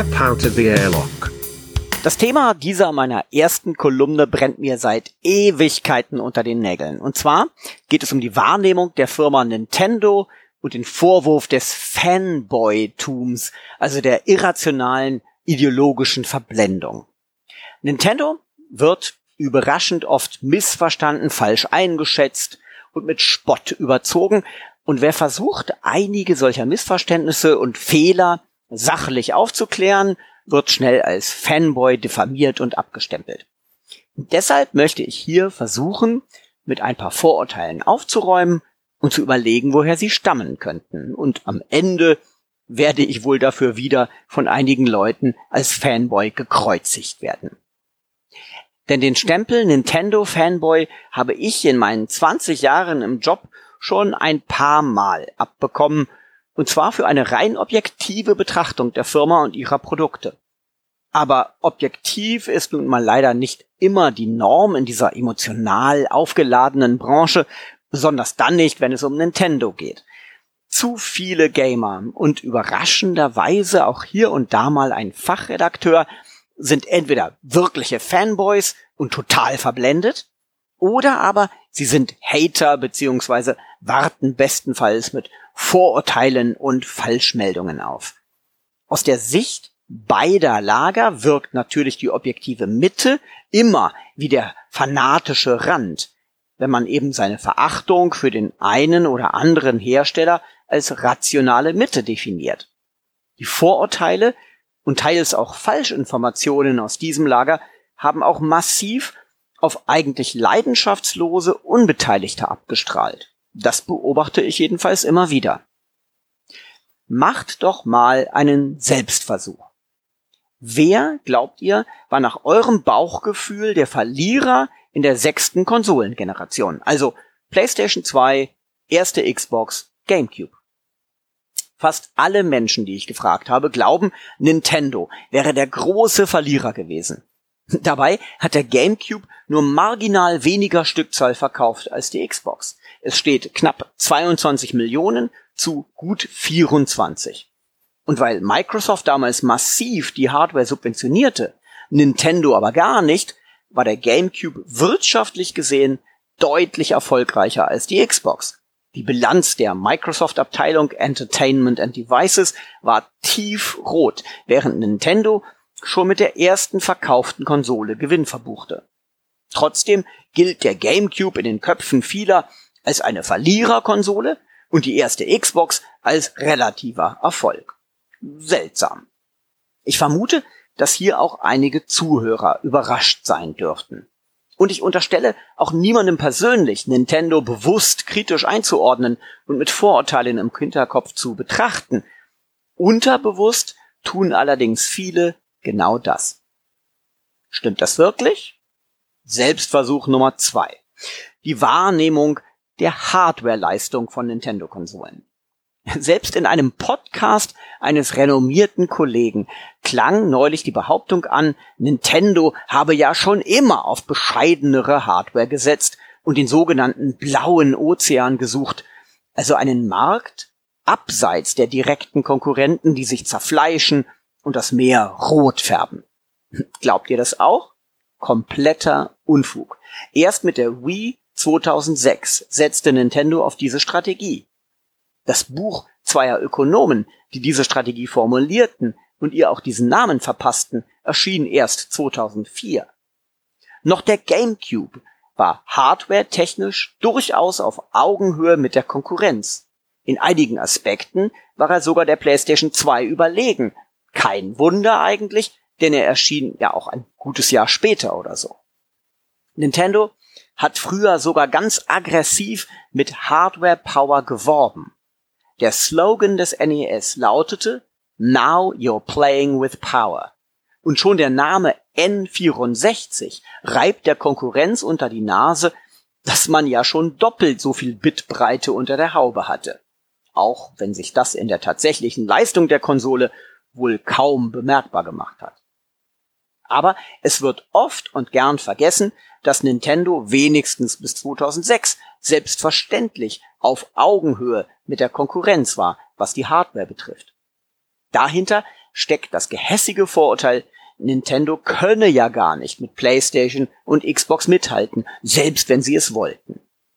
Step out of the airlock. Das Thema dieser meiner ersten Kolumne brennt mir seit Ewigkeiten unter den Nägeln. Und zwar geht es um die Wahrnehmung der Firma Nintendo und den Vorwurf des Fanboy-Tums, also der irrationalen ideologischen Verblendung. Nintendo wird überraschend oft missverstanden, falsch eingeschätzt und mit Spott überzogen. Und wer versucht, einige solcher Missverständnisse und Fehler sachlich aufzuklären, wird schnell als Fanboy diffamiert und abgestempelt. Und deshalb möchte ich hier versuchen, mit ein paar Vorurteilen aufzuräumen und zu überlegen, woher sie stammen könnten. Und am Ende werde ich wohl dafür wieder von einigen Leuten als Fanboy gekreuzigt werden. Denn den Stempel Nintendo-Fanboy habe ich in meinen 20 Jahren im Job schon ein paar Mal abbekommen, und zwar für eine rein objektive Betrachtung der Firma und ihrer Produkte. Aber objektiv ist nun mal leider nicht immer die Norm in dieser emotional aufgeladenen Branche, besonders dann nicht, wenn es um Nintendo geht. Zu viele Gamer und überraschenderweise auch hier und da mal ein Fachredakteur sind entweder wirkliche Fanboys und total verblendet, oder aber sie sind Hater bzw. warten bestenfalls mit Vorurteilen und Falschmeldungen auf. Aus der Sicht beider Lager wirkt natürlich die objektive Mitte immer wie der fanatische Rand, wenn man eben seine Verachtung für den einen oder anderen Hersteller als rationale Mitte definiert. Die Vorurteile und teils auch Falschinformationen aus diesem Lager haben auch massiv auf eigentlich leidenschaftslose Unbeteiligte abgestrahlt. Das beobachte ich jedenfalls immer wieder. Macht doch mal einen Selbstversuch. Wer, glaubt ihr, war nach eurem Bauchgefühl der Verlierer in der 6. Konsolengeneration? Also PlayStation 2, erste Xbox, GameCube. Fast alle Menschen, die ich gefragt habe, glauben, Nintendo wäre der große Verlierer gewesen. Dabei hat der GameCube nur marginal weniger Stückzahl verkauft als die Xbox. Es steht knapp 22 Millionen zu gut 24. Und weil Microsoft damals massiv die Hardware subventionierte, Nintendo aber gar nicht, war der GameCube wirtschaftlich gesehen deutlich erfolgreicher als die Xbox. Die Bilanz der Microsoft-Abteilung Entertainment and Devices war tiefrot, während Nintendo schon mit der ersten verkauften Konsole Gewinn verbuchte. Trotzdem gilt der GameCube in den Köpfen vieler als eine Verliererkonsole und die erste Xbox als relativer Erfolg. Seltsam. Ich vermute, dass hier auch einige Zuhörer überrascht sein dürften. Und ich unterstelle auch niemandem persönlich, Nintendo bewusst kritisch einzuordnen und mit Vorurteilen im Hinterkopf zu betrachten. Unterbewusst tun allerdings viele genau das. Stimmt das wirklich? Selbstversuch Nummer 2. Die Wahrnehmung der Hardwareleistung von Nintendo-Konsolen. Selbst in einem Podcast eines renommierten Kollegen klang neulich die Behauptung an, Nintendo habe ja schon immer auf bescheidenere Hardware gesetzt und den sogenannten blauen Ozean gesucht, also einen Markt abseits der direkten Konkurrenten, die sich zerfleischen und das Meer rot färben. Glaubt ihr das auch? Kompletter Unfug. Erst mit der Wii 2006 setzte Nintendo auf diese Strategie. Das Buch zweier Ökonomen, die diese Strategie formulierten und ihr auch diesen Namen verpassten, erschien erst 2004. Noch der GameCube war hardware-technisch durchaus auf Augenhöhe mit der Konkurrenz. In einigen Aspekten war er sogar der PlayStation 2 überlegen. Kein Wunder eigentlich, denn er erschien ja auch ein gutes Jahr später oder so. Nintendo hat früher sogar ganz aggressiv mit Hardware-Power geworben. Der Slogan des NES lautete Now you're playing with power. Und schon der Name N64 reibt der Konkurrenz unter die Nase, dass man ja schon doppelt so viel Bitbreite unter der Haube hatte. Auch wenn sich das in der tatsächlichen Leistung der Konsole wohl kaum bemerkbar gemacht hat. Aber es wird oft und gern vergessen, dass Nintendo wenigstens bis 2006 selbstverständlich auf Augenhöhe mit der Konkurrenz war, was die Hardware betrifft. Dahinter steckt das gehässige Vorurteil, Nintendo könne ja gar nicht mit PlayStation und Xbox mithalten, selbst wenn sie es wollten.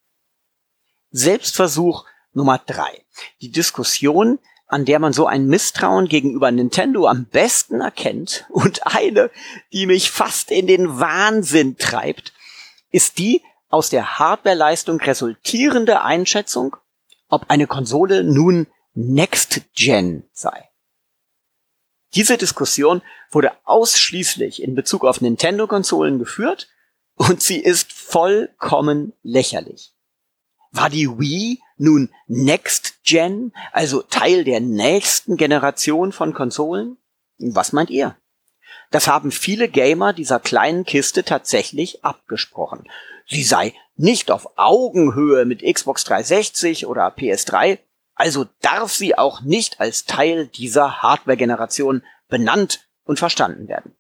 Selbstversuch Nummer 3. Die Diskussion, an der man so ein Misstrauen gegenüber Nintendo am besten erkennt und eine, die mich fast in den Wahnsinn treibt, ist die aus der Hardwareleistung resultierende Einschätzung, ob eine Konsole nun Next Gen sei. Diese Diskussion wurde ausschließlich in Bezug auf Nintendo-Konsolen geführt und sie ist vollkommen lächerlich. War die Wii nun Next Gen, also Teil der nächsten Generation von Konsolen? Was meint ihr? Das haben viele Gamer dieser kleinen Kiste tatsächlich abgesprochen. Sie sei nicht auf Augenhöhe mit Xbox 360 oder PS3, also darf sie auch nicht als Teil dieser Hardware-Generation benannt und verstanden werden.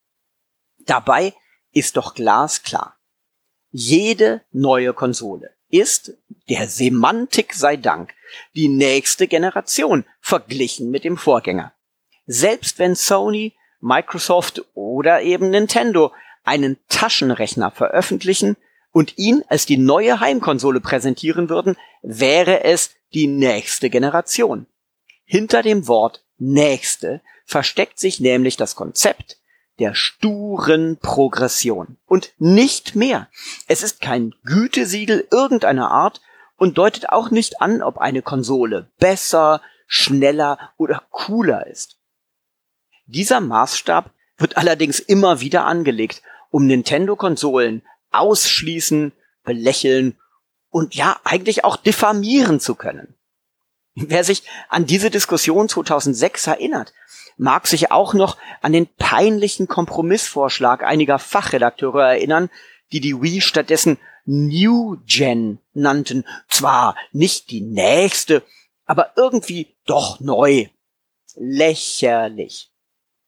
Dabei ist doch glasklar. Jede neue Konsole ist, der Semantik sei Dank, die nächste Generation verglichen mit dem Vorgänger. Selbst wenn Sony, Microsoft oder eben Nintendo einen Taschenrechner veröffentlichen und ihn als die neue Heimkonsole präsentieren würden, wäre es die nächste Generation. Hinter dem Wort nächste versteckt sich nämlich das Konzept der sturen Progression. Und nicht mehr. Es ist kein Gütesiegel irgendeiner Art und deutet auch nicht an, ob eine Konsole besser, schneller oder cooler ist. Dieser Maßstab wird allerdings immer wieder angelegt, um Nintendo-Konsolen ausschließen, belächeln und ja, eigentlich auch diffamieren zu können. Wer sich an diese Diskussion 2006 erinnert, mag sich auch noch an den peinlichen Kompromissvorschlag einiger Fachredakteure erinnern, die die Wii stattdessen New Gen nannten. Zwar nicht die nächste, aber irgendwie doch neu. Lächerlich.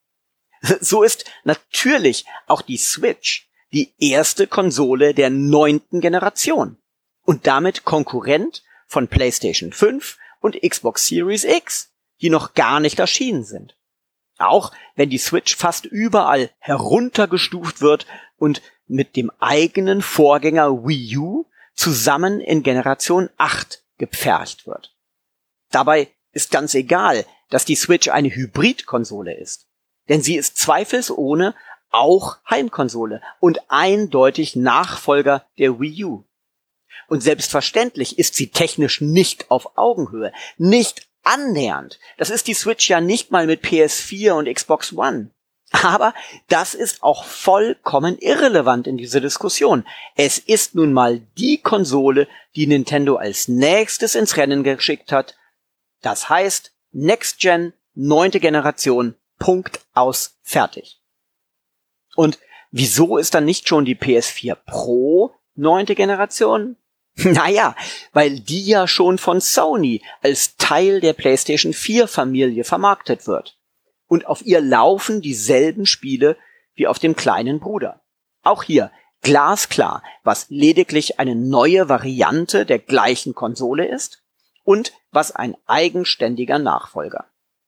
So ist natürlich auch die Switch die erste Konsole der 9. Generation und damit Konkurrent von PlayStation 5 und Xbox Series X, die noch gar nicht erschienen sind. Auch wenn die Switch fast überall heruntergestuft wird und mit dem eigenen Vorgänger Wii U zusammen in Generation 8 gepfercht wird. Dabei ist ganz egal, dass die Switch eine Hybridkonsole ist, denn sie ist zweifelsohne auch Heimkonsole und eindeutig Nachfolger der Wii U. Und selbstverständlich ist sie technisch nicht auf Augenhöhe, nicht annähernd. Das ist die Switch ja nicht mal mit PS4 und Xbox One. Aber das ist auch vollkommen irrelevant in dieser Diskussion. Es ist nun mal die Konsole, die Nintendo als nächstes ins Rennen geschickt hat. Das heißt, Next Gen, 9. Generation, Punkt aus, fertig. Und wieso ist dann nicht schon die PS4 Pro 9. Generation? Naja, weil die ja schon von Sony als Teil der PlayStation 4 Familie vermarktet wird. Und auf ihr laufen dieselben Spiele wie auf dem kleinen Bruder. Auch hier glasklar, was lediglich eine neue Variante der gleichen Konsole ist und was ein eigenständiger Nachfolger.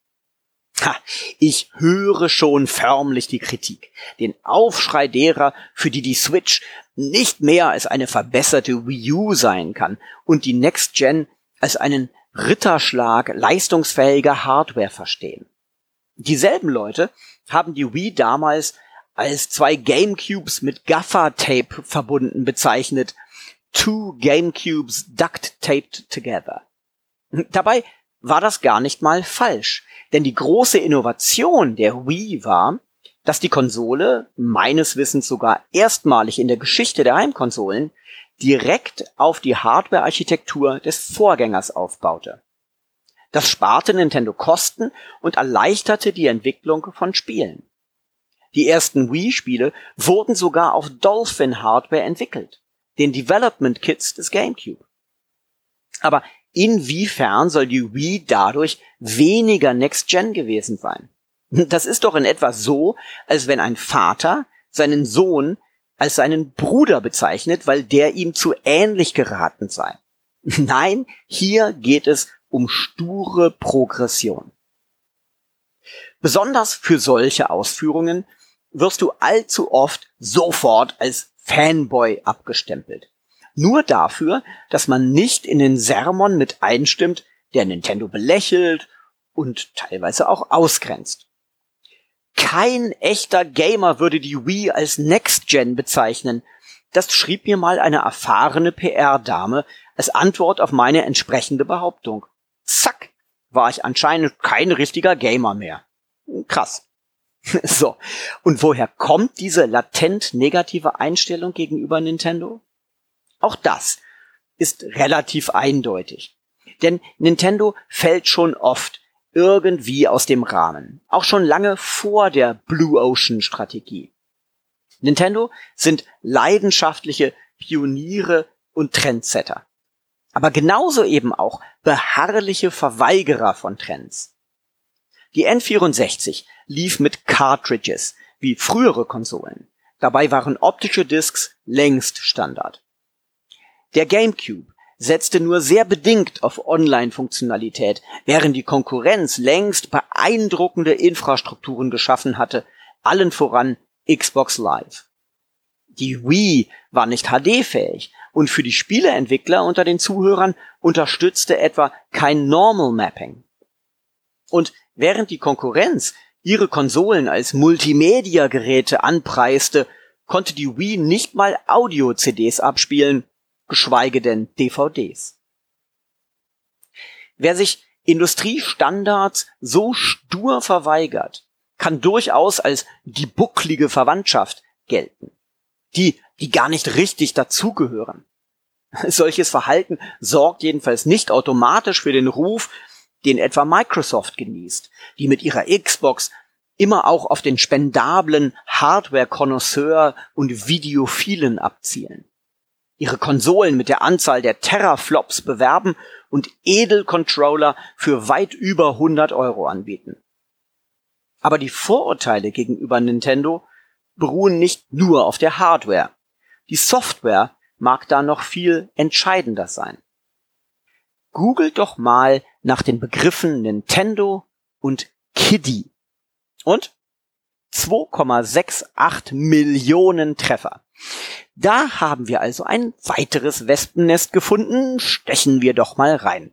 Ich höre schon förmlich die Kritik, den Aufschrei derer, für die die Switch nicht mehr als eine verbesserte Wii U sein kann und die Next Gen als einen Ritterschlag leistungsfähiger Hardware verstehen. Dieselben Leute haben die Wii damals als 2 Gamecubes mit Gaffer-Tape verbunden bezeichnet. 2 Gamecubes duct-taped together. Dabei war das gar nicht mal falsch, denn die große Innovation der Wii war, dass die Konsole, meines Wissens sogar erstmalig in der Geschichte der Heimkonsolen, direkt auf die Hardware-Architektur des Vorgängers aufbaute. Das sparte Nintendo Kosten und erleichterte die Entwicklung von Spielen. Die ersten Wii-Spiele wurden sogar auf Dolphin-Hardware entwickelt, den Development Kits des GameCube. Aber inwiefern soll die Wii dadurch weniger Next-Gen gewesen sein? Das ist doch in etwa so, als wenn ein Vater seinen Sohn als seinen Bruder bezeichnet, weil der ihm zu ähnlich geraten sei. Nein, hier geht es um sture Progression. Besonders für solche Ausführungen wirst du allzu oft sofort als Fanboy abgestempelt. Nur dafür, dass man nicht in den Sermon mit einstimmt, der Nintendo belächelt und teilweise auch ausgrenzt. Kein echter Gamer würde die Wii als Next-Gen bezeichnen. Das schrieb mir mal eine erfahrene PR-Dame als Antwort auf meine entsprechende Behauptung. Zack, war ich anscheinend kein richtiger Gamer mehr. Krass. So, und woher kommt diese latent negative Einstellung gegenüber Nintendo? Auch das ist relativ eindeutig. Denn Nintendo fällt schon oft irgendwie aus dem Rahmen. Auch schon lange vor der Blue Ocean Strategie. Nintendo sind leidenschaftliche Pioniere und Trendsetter. Aber genauso eben auch beharrliche Verweigerer von Trends. Die N64 lief mit Cartridges, wie frühere Konsolen. Dabei waren optische Discs längst Standard. Der GameCube setzte nur sehr bedingt auf Online-Funktionalität, während die Konkurrenz längst beeindruckende Infrastrukturen geschaffen hatte, allen voran Xbox Live. Die Wii war nicht HD-fähig und für die Spieleentwickler unter den Zuhörern unterstützte etwa kein Normal Mapping. Und während die Konkurrenz ihre Konsolen als Multimedia-Geräte anpreiste, konnte die Wii nicht mal Audio-CDs abspielen, geschweige denn DVDs. Wer sich Industriestandards so stur verweigert, kann durchaus als die bucklige Verwandtschaft gelten. Die gar nicht richtig dazugehören. Solches Verhalten sorgt jedenfalls nicht automatisch für den Ruf, den etwa Microsoft genießt, die mit ihrer Xbox immer auch auf den spendablen Hardware-Konnoisseur und Videophilen abzielen. Ihre Konsolen mit der Anzahl der Teraflops bewerben und Edelcontroller für weit über 100 € anbieten. Aber die Vorurteile gegenüber Nintendo beruhen nicht nur auf der Hardware. Die Software mag da noch viel entscheidender sein. Googelt doch mal nach den Begriffen Nintendo und Kiddie. Und 2,68 Millionen Treffer. Da haben wir also ein weiteres Wespennest gefunden. Stechen wir doch mal rein.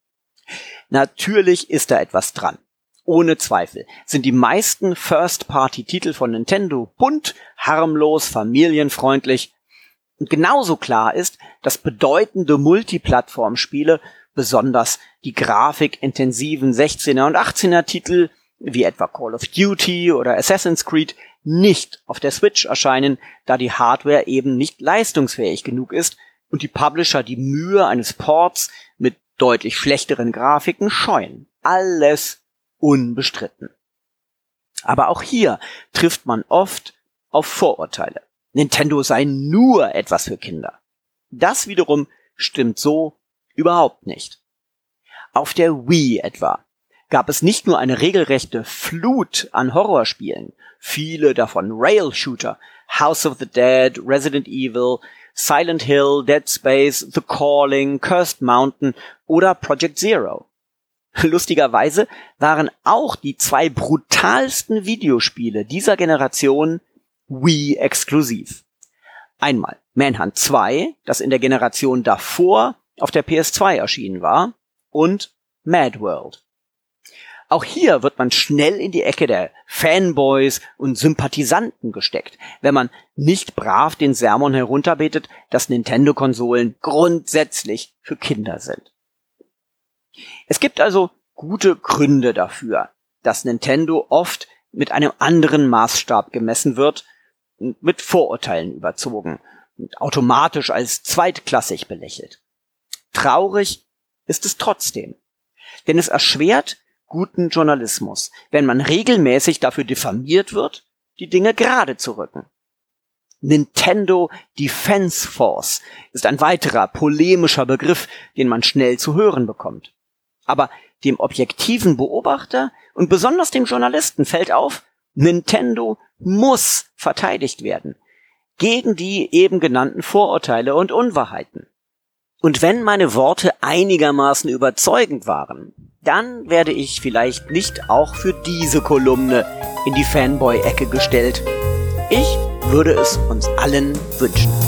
Natürlich ist da etwas dran. Ohne Zweifel sind die meisten First-Party-Titel von Nintendo bunt, harmlos, familienfreundlich. Und genauso klar ist, dass bedeutende Multiplattform-Spiele, besonders die grafikintensiven 16er und 18er Titel, wie etwa Call of Duty oder Assassin's Creed, nicht auf der Switch erscheinen, da die Hardware eben nicht leistungsfähig genug ist und die Publisher die Mühe eines Ports mit deutlich schlechteren Grafiken scheuen. Alles unbestritten. Aber auch hier trifft man oft auf Vorurteile. Nintendo sei nur etwas für Kinder. Das wiederum stimmt so überhaupt nicht. Auf der Wii etwa gab es nicht nur eine regelrechte Flut an Horrorspielen, viele davon Rail-Shooter, House of the Dead, Resident Evil, Silent Hill, Dead Space, The Calling, Cursed Mountain oder Project Zero. Lustigerweise waren auch die zwei brutalsten Videospiele dieser Generation Wii-exklusiv. Einmal Manhunt 2, das in der Generation davor auf der PS2 erschienen war, und Mad World. Auch hier wird man schnell in die Ecke der Fanboys und Sympathisanten gesteckt, wenn man nicht brav den Sermon herunterbetet, dass Nintendo-Konsolen grundsätzlich für Kinder sind. Es gibt also gute Gründe dafür, dass Nintendo oft mit einem anderen Maßstab gemessen wird und mit Vorurteilen überzogen und automatisch als zweitklassig belächelt. Traurig ist es trotzdem, denn es erschwert guten Journalismus, wenn man regelmäßig dafür diffamiert wird, die Dinge gerade zu rücken. Nintendo Defense Force ist ein weiterer polemischer Begriff, den man schnell zu hören bekommt. Aber dem objektiven Beobachter und besonders dem Journalisten fällt auf, Nintendo muss verteidigt werden gegen die eben genannten Vorurteile und Unwahrheiten. Und wenn meine Worte einigermaßen überzeugend waren, dann werde ich vielleicht nicht auch für diese Kolumne in die Fanboy-Ecke gestellt. Ich würde es uns allen wünschen.